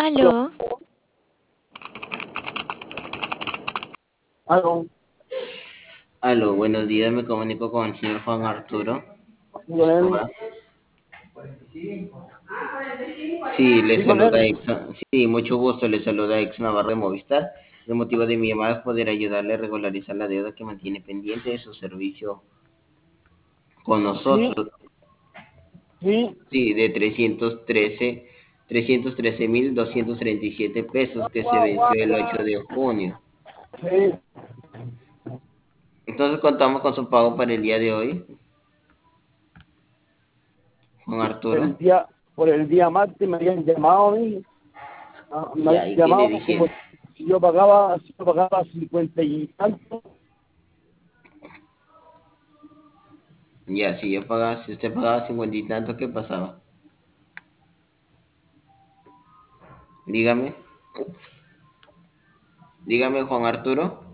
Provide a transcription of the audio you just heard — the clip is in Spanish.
Aló, Aló, aló, Aló, buenos días, me comunico con el señor Juan Arturo bien, Escobar. Sí, le sí, con saluda él, Ex. Sí, mucho gusto, le saluda Ex Navarro de Movistar. El motivo de mi llamada es poder ayudarle a regularizar la deuda que mantiene pendiente de su servicio con sí, nosotros. sí, Sí, de 313.237 pesos que se venció el 8 de junio. sí, Entonces contamos con su pago para el día de hoy, Juan Arturo. el día, por el día martes me habían llamado a mí, me Ya, habían ¿y qué le llamado como dijeron? si yo pagaba 50 y tanto, Ya, si usted pagaba 50 y tanto, ¿qué pasaba? Dígame, dígame Juan Arturo.